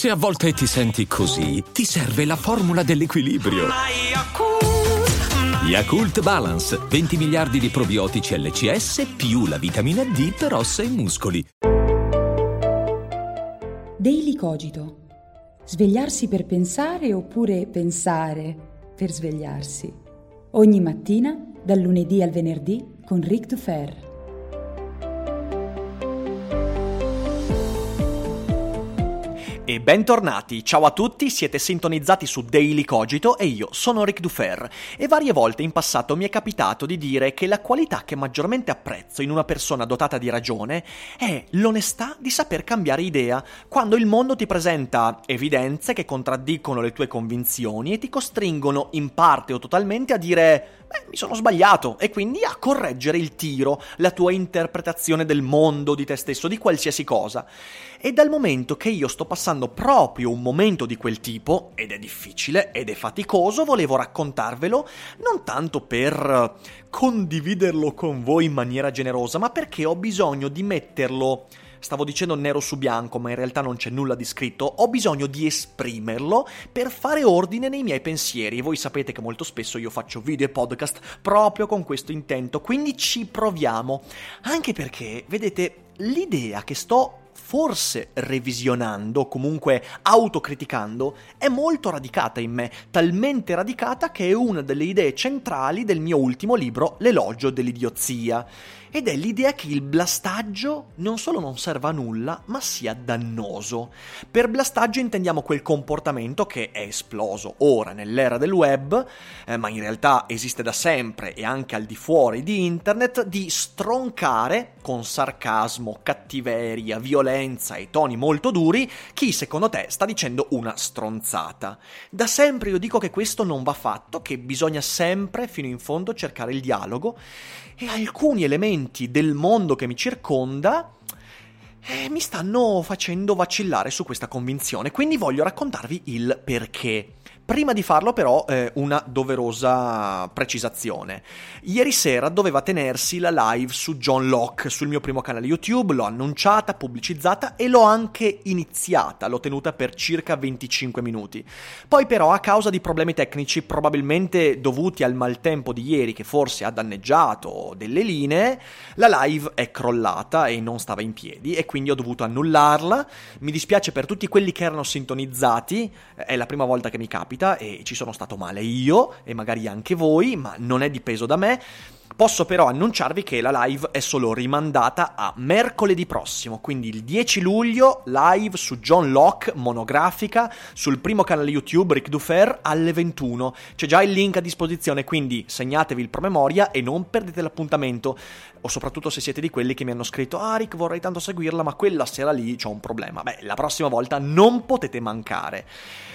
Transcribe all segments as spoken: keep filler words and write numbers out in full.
Se a volte ti senti così, ti serve la formula dell'equilibrio. Yakult Balance, venti miliardi di probiotici L C S più la vitamina D per ossa e muscoli. Daily Cogito. Svegliarsi per pensare oppure pensare per svegliarsi. Ogni mattina, dal lunedì al venerdì, con Ric Dufer. E bentornati, ciao a tutti, siete sintonizzati su Daily Cogito e io sono Ric Dufer e varie volte in passato mi è capitato di dire che la qualità che maggiormente apprezzo in una persona dotata di ragione è l'onestà di saper cambiare idea quando il mondo ti presenta evidenze che contraddicono le tue convinzioni e ti costringono in parte o totalmente a dire beh, mi sono sbagliato e quindi a correggere il tiro, la tua interpretazione del mondo, di te stesso, di qualsiasi cosa. E dal momento che io sto passando proprio un momento di quel tipo, ed è difficile ed è faticoso, volevo raccontarvelo non tanto per condividerlo con voi in maniera generosa, ma perché ho bisogno di metterlo, stavo dicendo nero su bianco, ma in realtà non c'è nulla di scritto, ho bisogno di esprimerlo per fare ordine nei miei pensieri. E voi sapete che molto spesso io faccio video e podcast proprio con questo intento, quindi ci proviamo. Anche perché, vedete, l'idea che sto forse revisionando, o comunque autocriticando, è molto radicata in me, talmente radicata che è una delle idee centrali del mio ultimo libro, L'elogio dell'idiozia. Ed è l'idea che il blastaggio non solo non serva a nulla, ma sia dannoso. Per blastaggio intendiamo quel comportamento che è esploso ora nell'era del web, eh, ma in realtà esiste da sempre e anche al di fuori di internet, di stroncare con sarcasmo, cattiveria, violenza e toni molto duri chi secondo te sta dicendo una stronzata. Da sempre io dico che questo non va fatto, che bisogna sempre fino in fondo cercare il dialogo, e alcuni elementi del mondo che mi circonda eh, mi stanno facendo vacillare su questa convinzione, quindi voglio raccontarvi il perché. Prima di farlo però eh, una doverosa precisazione. Ieri sera doveva tenersi la live su John Locke sul mio primo canale YouTube, l'ho annunciata, pubblicizzata e l'ho anche iniziata, l'ho tenuta per circa venticinque minuti. Poi però a causa di problemi tecnici probabilmente dovuti al maltempo di ieri che forse ha danneggiato delle linee, la live è crollata e non stava in piedi e quindi ho dovuto annullarla. Mi dispiace per tutti quelli che erano sintonizzati, è la prima volta che mi capita e ci sono stato male io e magari anche voi, ma non è dipeso da me. Posso però annunciarvi che la live è solo rimandata a mercoledì prossimo, quindi il dieci luglio, live su John Locke, monografica, sul primo canale YouTube Ric Dufer alle ventuno. C'è già il link a disposizione, quindi segnatevi il promemoria e non perdete l'appuntamento. O soprattutto se siete di quelli che mi hanno scritto ah Ric, vorrei tanto seguirla, ma quella sera lì c'ho un problema. Beh, la prossima volta non potete mancare.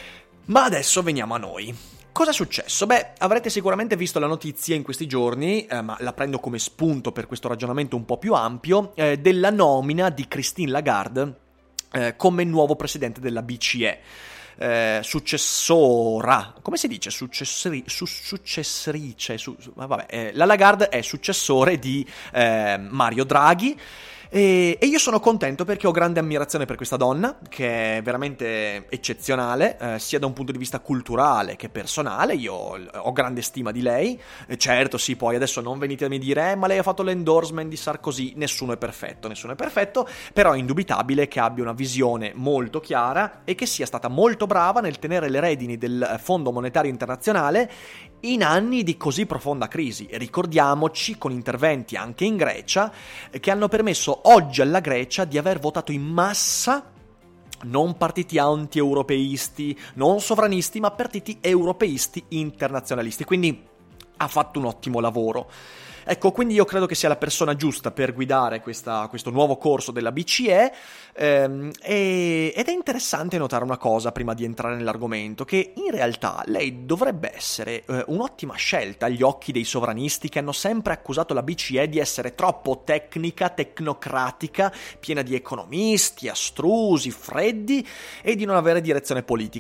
Ma adesso veniamo a noi. Cosa è successo? Beh, avrete sicuramente visto la notizia in questi giorni, eh, ma la prendo come spunto per questo ragionamento un po' più ampio, eh, della nomina di Christine Lagarde eh, come nuovo presidente della B C E. Eh, successora, come si dice? Successori, su, successorice, su, su, vabbè, eh, la Lagarde è successore di eh, Mario Draghi. E, e io sono contento perché ho grande ammirazione per questa donna, che è veramente eccezionale, eh, sia da un punto di vista culturale che personale. Io ho grande stima di lei. E certo, sì, poi adesso non venitemi a dire eh, ma lei ha fatto l'endorsement di Sarkozy. Nessuno è perfetto, nessuno è perfetto, però è indubitabile che abbia una visione molto chiara e che sia stata molto brava nel tenere le redini del Fondo Monetario Internazionale in anni di così profonda crisi. Ricordiamoci, con interventi anche in Grecia che hanno permesso oggi alla Grecia di aver votato in massa non partiti anti-europeisti, non sovranisti, ma partiti europeisti internazionalisti. Quindi ha fatto un ottimo lavoro. Ecco, quindi io credo che sia la persona giusta per guidare questa, questo nuovo corso della B C E, ehm, e, ed è interessante notare una cosa prima di entrare nell'argomento, che in realtà lei dovrebbe essere eh, un'ottima scelta agli occhi dei sovranisti che hanno sempre accusato la B C E di essere troppo tecnica, tecnocratica, piena di economisti, astrusi, freddi e di non avere direzione politica. Beh,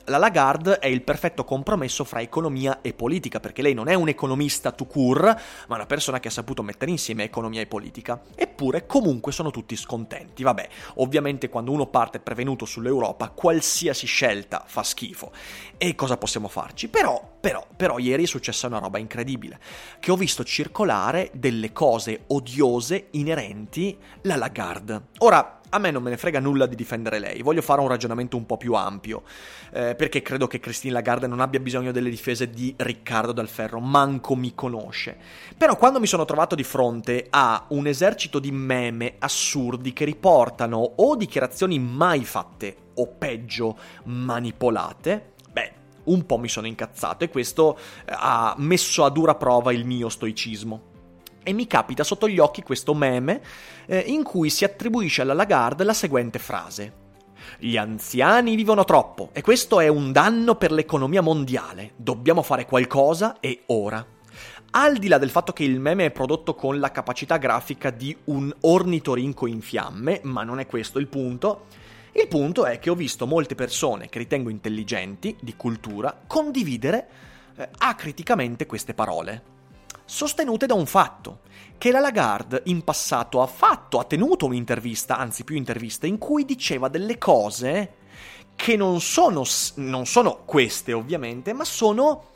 la Lagarde è il perfetto compromesso fra economia e politica, perché lei non è un economista tout court, ma una persona che ha saputo mettere insieme economia e politica. Eppure comunque sono tutti scontenti. Vabbè, ovviamente quando uno parte prevenuto sull'Europa, qualsiasi scelta fa schifo. E cosa possiamo farci? Però, però, però ieri è successa una roba incredibile, che ho visto circolare delle cose odiose inerenti alla Lagarde. Ora, a me non me ne frega nulla di difendere lei, voglio fare un ragionamento un po' più ampio, eh, perché credo che Christine Lagarde non abbia bisogno delle difese di Riccardo Dal Ferro, manco mi conosce. Però quando mi sono trovato di fronte a un esercito di meme assurdi che riportano o dichiarazioni mai fatte o peggio manipolate, beh, un po' mi sono incazzato e questo ha messo a dura prova il mio stoicismo. E mi capita sotto gli occhi questo meme eh, in cui si attribuisce alla Lagarde la seguente frase: gli anziani vivono troppo e questo è un danno per l'economia mondiale, dobbiamo fare qualcosa e ora. Al di là del fatto che il meme è prodotto con la capacità grafica di un ornitorinco in fiamme, ma non è questo il punto, il punto è che ho visto molte persone che ritengo intelligenti, di cultura, condividere eh, acriticamente queste parole, sostenute da un fatto, che la Lagarde in passato ha fatto, ha tenuto un'intervista, anzi più interviste, in cui diceva delle cose che non sono, non sono queste ovviamente, ma sono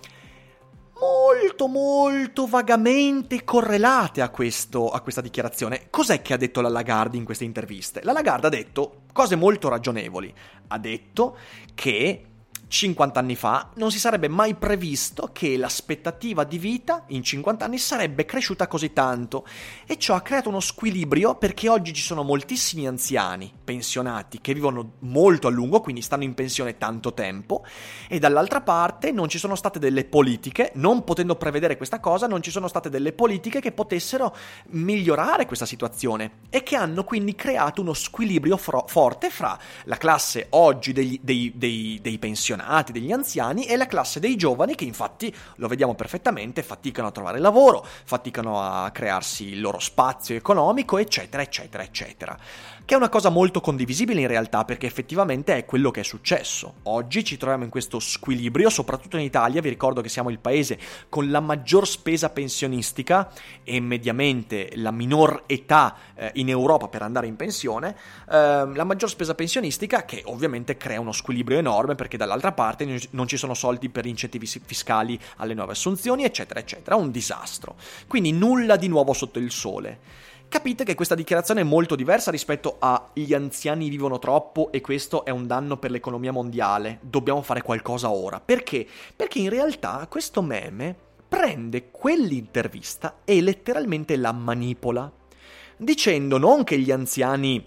molto molto vagamente correlate a, questo, a questa dichiarazione. Cos'è che ha detto la Lagarde in queste interviste? La Lagarde ha detto cose molto ragionevoli, ha detto che cinquanta anni fa non si sarebbe mai previsto che l'aspettativa di vita in cinquanta anni sarebbe cresciuta così tanto, e ciò ha creato uno squilibrio perché oggi ci sono moltissimi anziani pensionati che vivono molto a lungo, quindi stanno in pensione tanto tempo, e dall'altra parte non ci sono state delle politiche, non potendo prevedere questa cosa, non ci sono state delle politiche che potessero migliorare questa situazione e che hanno quindi creato uno squilibrio fro- forte fra la classe oggi degli, dei, dei, dei pensionati, degli anziani, e la classe dei giovani che infatti, lo vediamo perfettamente, faticano a trovare lavoro, faticano a crearsi il loro spazio economico, eccetera, eccetera, eccetera. Che è una cosa molto condivisibile in realtà, perché effettivamente è quello che è successo. Oggi ci troviamo in questo squilibrio, soprattutto in Italia. Vi ricordo che siamo il paese con la maggior spesa pensionistica e mediamente la minor età eh, in Europa per andare in pensione, eh, la maggior spesa pensionistica, che ovviamente crea uno squilibrio enorme perché dall'altra parte non ci sono soldi per incentivi fiscali alle nuove assunzioni, eccetera, eccetera. Un disastro. Quindi nulla di nuovo sotto il sole. Capite che questa dichiarazione è molto diversa rispetto a gli anziani vivono troppo e questo è un danno per l'economia mondiale, dobbiamo fare qualcosa ora. Perché? Perché in realtà questo meme prende quell'intervista e letteralmente la manipola, dicendo non che gli anziani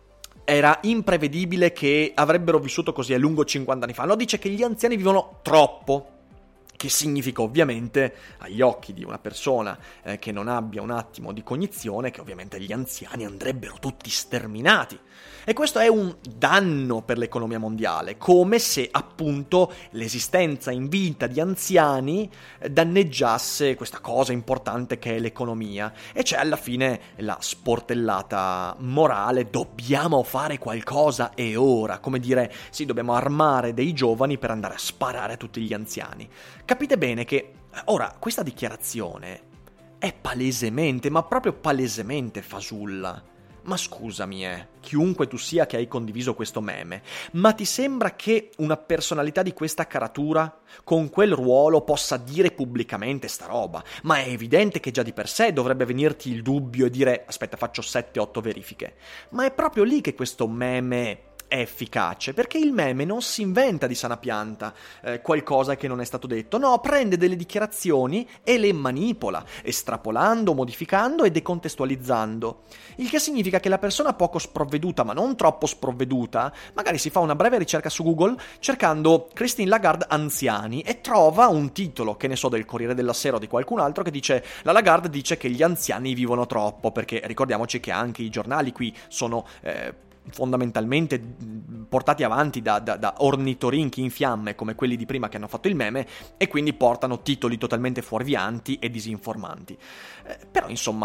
era imprevedibile che avrebbero vissuto così a lungo cinquanta anni fa, no, dice che gli anziani vivono troppo. Che significa ovviamente, agli occhi di una persona eh, che non abbia un attimo di cognizione, che ovviamente gli anziani andrebbero tutti sterminati. E questo è un danno per l'economia mondiale, come se appunto l'esistenza in vita di anziani danneggiasse questa cosa importante che è l'economia. E c'è alla fine la sportellata morale: dobbiamo fare qualcosa e ora. Come dire, sì, dobbiamo armare dei giovani per andare a sparare a tutti gli anziani. Capite bene che ora questa dichiarazione è palesemente, ma proprio palesemente fasulla. Ma scusami, eh, chiunque tu sia che hai condiviso questo meme, ma ti sembra che una personalità di questa caratura, con quel ruolo, possa dire pubblicamente sta roba? Ma è evidente che già di per sé dovrebbe venirti il dubbio e dire: aspetta, faccio sette otto verifiche. Ma è proprio lì che questo meme è efficace, perché il meme non si inventa di sana pianta eh, qualcosa che non è stato detto, no, prende delle dichiarazioni e le manipola, estrapolando, modificando e decontestualizzando, il che significa che la persona poco sprovveduta, ma non troppo sprovveduta, magari si fa una breve ricerca su Google cercando Christine Lagarde anziani e trova un titolo, che ne so, del Corriere della Sera o di qualcun altro, che dice: la Lagarde dice che gli anziani vivono troppo, perché ricordiamoci che anche i giornali qui sono eh, fondamentalmente portati avanti da, da, da ornitorinchi in fiamme come quelli di prima che hanno fatto il meme, e quindi portano titoli totalmente fuorvianti e disinformanti. Eh, però insomma,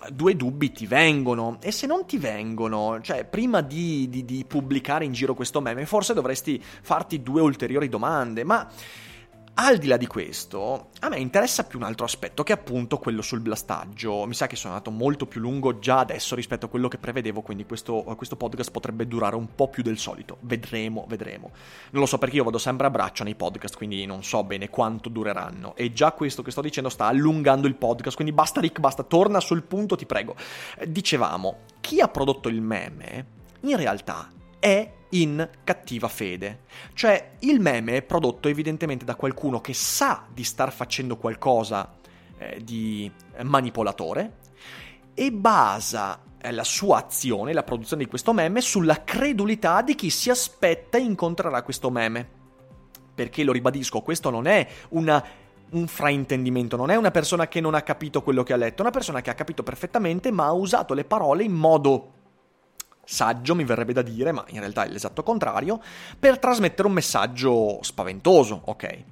due dubbi ti vengono, e se non ti vengono, cioè prima di, di, di pubblicare in giro questo meme forse dovresti farti due ulteriori domande. Ma al di là di questo, a me interessa più un altro aspetto, che è appunto quello sul blastaggio. Mi sa che sono andato molto più lungo già adesso rispetto a quello che prevedevo, quindi questo, questo podcast potrebbe durare un po' più del solito. Vedremo, vedremo. Non lo so, perché io vado sempre a braccio nei podcast, quindi non so bene quanto dureranno. E già questo che sto dicendo sta allungando il podcast, quindi basta Rick, basta, torna sul punto, ti prego. Dicevamo, chi ha prodotto il meme, in realtà, è in cattiva fede. Cioè, il meme è prodotto evidentemente da qualcuno che sa di star facendo qualcosa eh, di manipolatore e basa eh, la sua azione, la produzione di questo meme, sulla credulità di chi si aspetta incontrerà questo meme. Perché, lo ribadisco, questo non è una... un fraintendimento, non è una persona che non ha capito quello che ha letto, è una persona che ha capito perfettamente ma ha usato le parole in modo saggio, mi verrebbe da dire, ma in realtà è l'esatto contrario, per trasmettere un messaggio spaventoso, ok?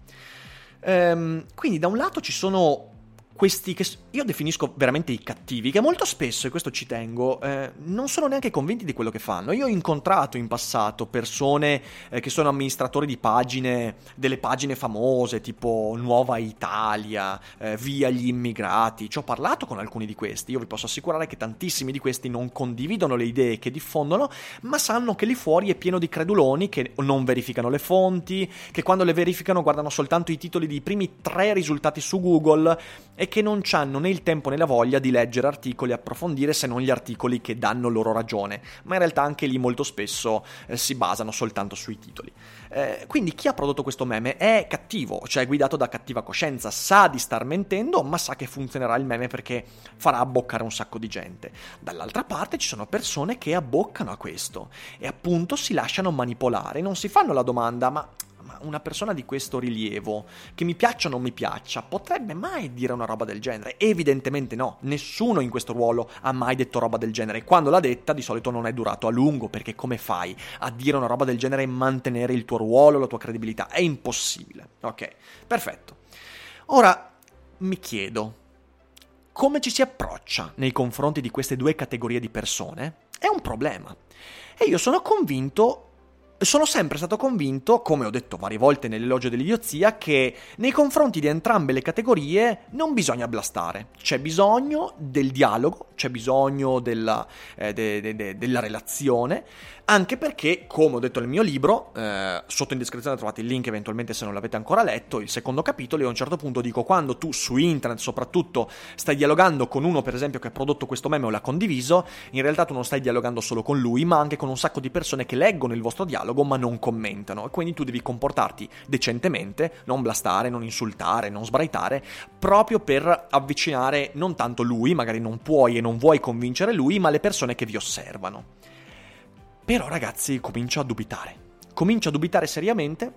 Ehm, quindi da un lato ci sono questi che io definisco veramente i cattivi, che molto spesso, e questo ci tengo, eh, non sono neanche convinti di quello che fanno. Io ho incontrato in passato persone eh, che sono amministratori di pagine, delle pagine famose, tipo Nuova Italia, eh, Via gli immigrati. Ci ho parlato con alcuni di questi. Io vi posso assicurare che tantissimi di questi non condividono le idee che diffondono, ma sanno che lì fuori è pieno di creduloni che non verificano le fonti, che quando le verificano guardano soltanto i titoli dei primi tre risultati su Google e che non hanno né il tempo né la voglia di leggere articoli e approfondire, se non gli articoli che danno loro ragione, ma in realtà anche lì molto spesso eh, si basano soltanto sui titoli. Eh, quindi chi ha prodotto questo meme è cattivo, cioè è guidato da cattiva coscienza, sa di star mentendo, ma sa che funzionerà il meme perché farà abboccare un sacco di gente. Dall'altra parte ci sono persone che abboccano a questo e appunto si lasciano manipolare, non si fanno la domanda: ma una persona di questo rilievo, che mi piaccia o non mi piaccia, potrebbe mai dire una roba del genere? Evidentemente no, nessuno in questo ruolo ha mai detto roba del genere, e quando l'ha detta di solito non è durato a lungo, perché come fai a dire una roba del genere e mantenere il tuo ruolo, la tua credibilità? È impossibile. Ok, perfetto. Ora mi chiedo, come ci si approccia nei confronti di queste due categorie di persone? È un problema. E io sono convinto Sono sempre stato convinto, come ho detto varie volte nell'elogio dell'idiozia, che nei confronti di entrambe le categorie non bisogna blastare. C'è bisogno del dialogo, c'è bisogno della, eh, de, de, de, della relazione, anche perché, come ho detto nel mio libro, eh, sotto in descrizione trovate il link eventualmente se non l'avete ancora letto, il secondo capitolo, e a un certo punto dico: quando tu su internet soprattutto stai dialogando con uno, per esempio, che ha prodotto questo meme o l'ha condiviso, in realtà tu non stai dialogando solo con lui, ma anche con un sacco di persone che leggono il vostro dialogo ma non commentano, e quindi tu devi comportarti decentemente, non blastare, non insultare, non sbraitare, proprio per avvicinare non tanto lui, magari non puoi e non vuoi convincere lui, ma le persone che vi osservano. Però ragazzi, comincio a dubitare, comincio a dubitare seriamente.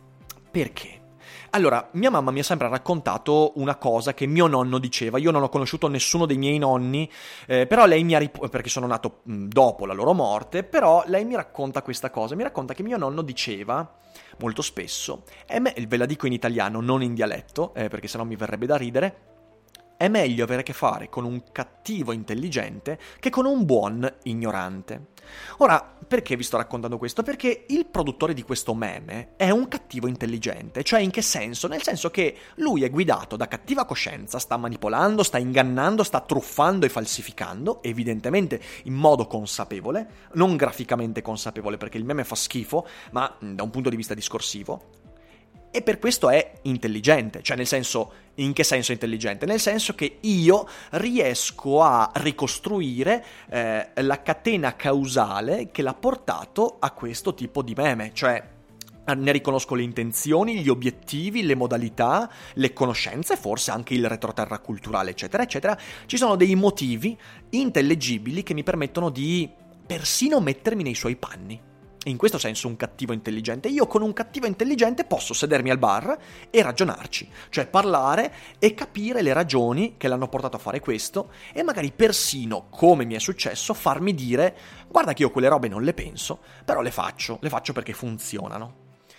Perché? Allora, mia mamma mi ha sempre raccontato una cosa che mio nonno diceva. Io non ho conosciuto nessuno dei miei nonni, eh, però lei mi ha rip- perché sono nato mh, dopo la loro morte, però lei mi racconta questa cosa, mi racconta che mio nonno diceva molto spesso, e me, ve la dico in italiano, non in dialetto, eh, perché sennò mi verrebbe da ridere: è meglio avere a che fare con un cattivo intelligente che con un buon ignorante. Ora, perché vi sto raccontando questo? Perché il produttore di questo meme è un cattivo intelligente. Cioè, in che senso? Nel senso che lui è guidato da cattiva coscienza, sta manipolando, sta ingannando, sta truffando e falsificando, evidentemente in modo consapevole, non graficamente consapevole perché il meme fa schifo, ma da un punto di vista discorsivo. E per questo è intelligente, cioè nel senso, in che senso è intelligente? Nel senso che io riesco a ricostruire eh, la catena causale che l'ha portato a questo tipo di meme, cioè ne riconosco le intenzioni, gli obiettivi, le modalità, le conoscenze, forse anche il retroterra culturale, eccetera, eccetera. Ci sono dei motivi intellegibili che mi permettono di persino mettermi nei suoi panni. In questo senso un cattivo intelligente. Io con un cattivo intelligente posso sedermi al bar e ragionarci, cioè parlare e capire le ragioni che l'hanno portato a fare questo, e magari persino, come mi è successo, farmi dire: guarda che io quelle robe non le penso, però le faccio, le faccio perché funzionano.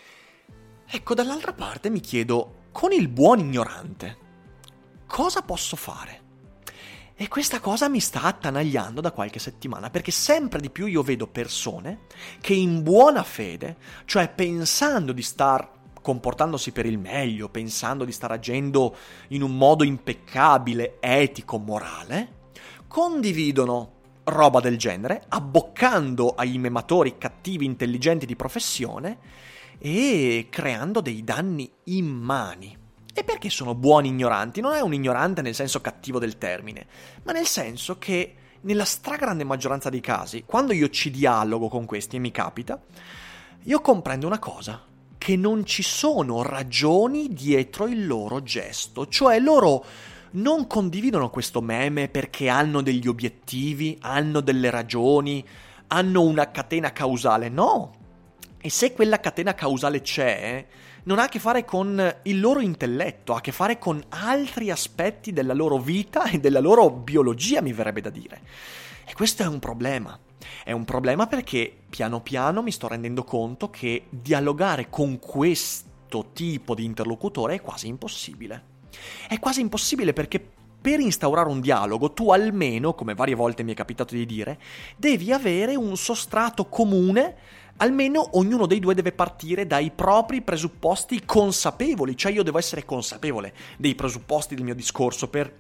Ecco, dall'altra parte mi chiedo, con il buon ignorante, cosa posso fare? E questa cosa mi sta attanagliando da qualche settimana, perché sempre di più io vedo persone che in buona fede, cioè pensando di star comportandosi per il meglio, pensando di star agendo in un modo impeccabile, etico, morale, condividono roba del genere, abboccando ai mematori cattivi intelligenti di professione e creando dei danni immani. E perché sono buoni ignoranti? Non è un ignorante nel senso cattivo del termine, ma nel senso che nella stragrande maggioranza dei casi, quando io ci dialogo con questi e mi capita, io comprendo una cosa, che non ci sono ragioni dietro il loro gesto, cioè loro non condividono questo meme perché hanno degli obiettivi, hanno delle ragioni, hanno una catena causale, no. E se quella catena causale c'è, non ha a che fare con il loro intelletto, ha a che fare con altri aspetti della loro vita e della loro biologia, mi verrebbe da dire. E questo è un problema. È un problema perché piano piano mi sto rendendo conto che dialogare con questo tipo di interlocutore è quasi impossibile. È quasi impossibile perché per instaurare un dialogo tu almeno, come varie volte mi è capitato di dire, devi avere un sostrato comune. Almeno ognuno dei due deve partire dai propri presupposti consapevoli, cioè io devo essere consapevole dei presupposti del mio discorso per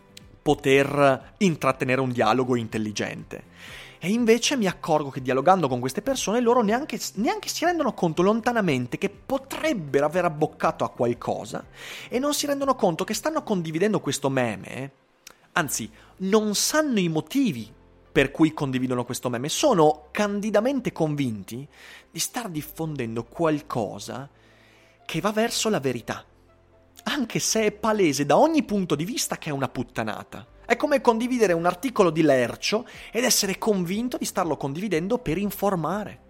poter intrattenere un dialogo intelligente. E invece mi accorgo che dialogando con queste persone loro neanche, neanche si rendono conto lontanamente che potrebbero aver abboccato a qualcosa e non si rendono conto che stanno condividendo questo meme, anzi non sanno i motivi per cui condividono questo meme, sono candidamente convinti di star diffondendo qualcosa che va verso la verità, anche se è palese da ogni punto di vista che è una puttanata. È come condividere un articolo di Lercio ed essere convinto di starlo condividendo per informare.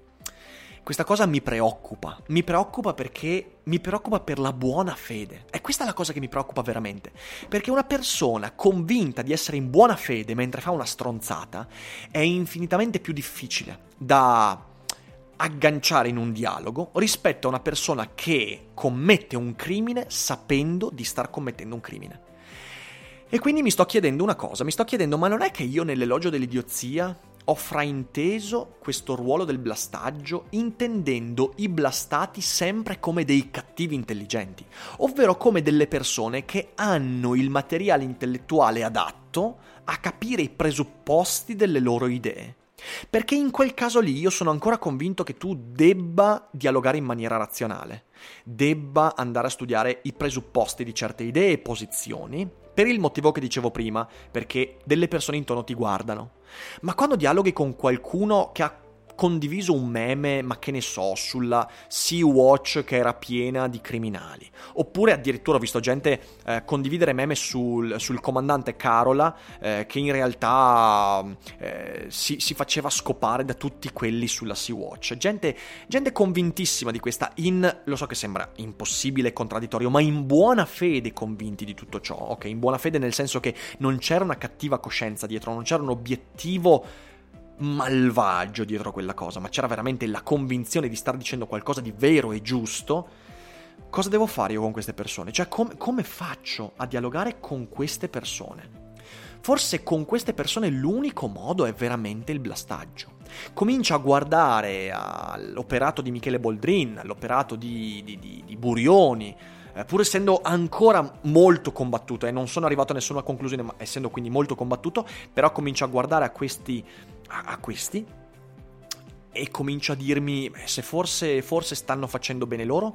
Questa cosa mi preoccupa, mi preoccupa perché mi preoccupa per la buona fede. E questa è la cosa che mi preoccupa veramente, perché una persona convinta di essere in buona fede mentre fa una stronzata è infinitamente più difficile da agganciare in un dialogo rispetto a una persona che commette un crimine sapendo di star commettendo un crimine. E quindi mi sto chiedendo una cosa, mi sto chiedendo, ma non è che io nell'elogio dell'idiozia ho frainteso questo ruolo del blastaggio intendendo i blastati sempre come dei cattivi intelligenti, ovvero come delle persone che hanno il materiale intellettuale adatto a capire i presupposti delle loro idee. Perché in quel caso lì io sono ancora convinto che tu debba dialogare in maniera razionale, debba andare a studiare i presupposti di certe idee e posizioni, per il motivo che dicevo prima, perché delle persone intorno ti guardano. Ma quando dialoghi con qualcuno che ha condiviso un meme, ma che ne so, sulla Sea-Watch che era piena di criminali, oppure addirittura ho visto gente eh, condividere meme sul, sul comandante Carola eh, che in realtà eh, si, si faceva scopare da tutti quelli sulla Sea-Watch, gente, gente convintissima di questa, in, lo so che sembra impossibile e contraddittorio, ma in buona fede convinti di tutto ciò, ok? In buona fede nel senso che non c'era una cattiva coscienza dietro, non c'era un obiettivo malvagio dietro quella cosa, ma c'era veramente la convinzione di star dicendo qualcosa di vero e giusto. Cosa devo fare io con queste persone? Cioè, com- come faccio a dialogare con queste persone? Forse con queste persone l'unico modo è veramente il blastaggio. Comincia a guardare all'operato di Michele Boldrin, all'operato di, di, di, di Burioni, eh, pur essendo ancora molto combattuto, e eh, non sono arrivato a nessuna conclusione, ma essendo quindi molto combattuto, però comincio a guardare a questi a questi e comincio a dirmi beh, se forse, forse stanno facendo bene loro.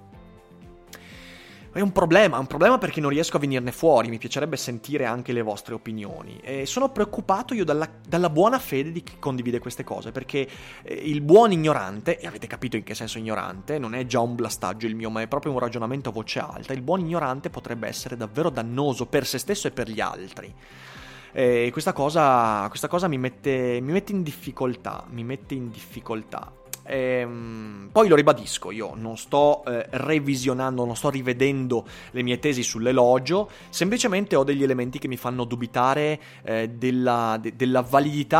È un problema, è un problema perché non riesco a venirne fuori, mi piacerebbe sentire anche le vostre opinioni e sono preoccupato io dalla, dalla buona fede di chi condivide queste cose, perché eh, il buon ignorante, e avete capito in che senso ignorante, non è già un blastaggio il mio, ma è proprio un ragionamento a voce alta, il buon ignorante potrebbe essere davvero dannoso per se stesso e per gli altri. E questa cosa, questa cosa mi mette, mi mette in difficoltà, mi mette in difficoltà. E, poi lo ribadisco, io non sto eh, revisionando, non sto rivedendo le mie tesi sull'elogio, semplicemente ho degli elementi che mi fanno dubitare eh, della, de, della validità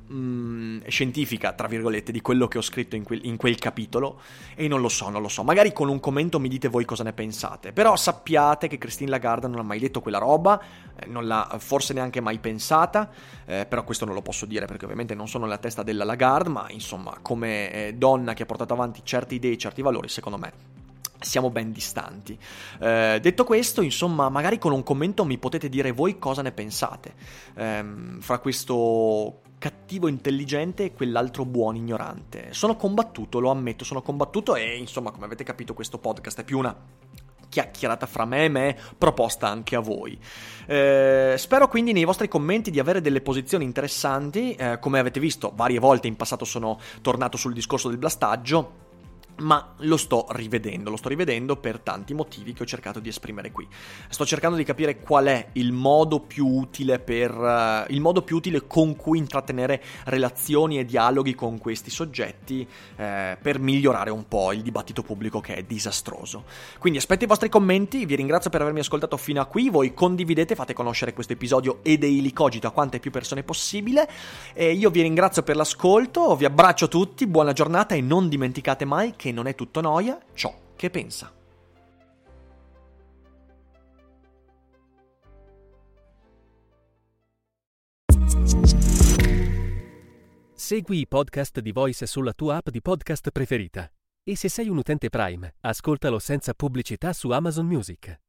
mh, scientifica, tra virgolette, di quello che ho scritto in quel, in quel capitolo, e non lo so, non lo so. Magari con un commento mi dite voi cosa ne pensate. Però sappiate che Christine Lagarde non ha mai detto quella roba, eh, non l'ha forse neanche mai pensata, eh, però questo non lo posso dire perché ovviamente non sono nella testa della Lagarde, ma insomma, come eh, donna che ha portato avanti certe idee, certi valori, secondo me siamo ben distanti. Eh, detto questo, insomma, magari con un commento mi potete dire voi cosa ne pensate ehm, fra questo cattivo intelligente e quell'altro buon ignorante. Sono combattuto, lo ammetto, sono combattuto e insomma, come avete capito, questo podcast è più una chiacchierata fra me e me, proposta anche a voi. Eh, spero quindi nei vostri commenti di avere delle posizioni interessanti. Eh, come avete visto, varie volte in passato sono tornato sul discorso del blastaggio, ma lo sto rivedendo, lo sto rivedendo per tanti motivi che ho cercato di esprimere qui. Sto cercando di capire qual è il modo più utile per uh, il modo più utile con cui intrattenere relazioni e dialoghi con questi soggetti eh, per migliorare un po' il dibattito pubblico che è disastroso. Quindi aspetto i vostri commenti, vi ringrazio per avermi ascoltato fino a qui, voi condividete, fate conoscere questo episodio e Daily Cogito a quante più persone possibile, e io vi ringrazio per l'ascolto, vi abbraccio tutti, buona giornata e non dimenticate mai che che non è tutto noia ciò che pensa. Segui i podcast di Voice sulla tua app di podcast preferita. E se sei un utente Prime, ascoltalo senza pubblicità su Amazon Music.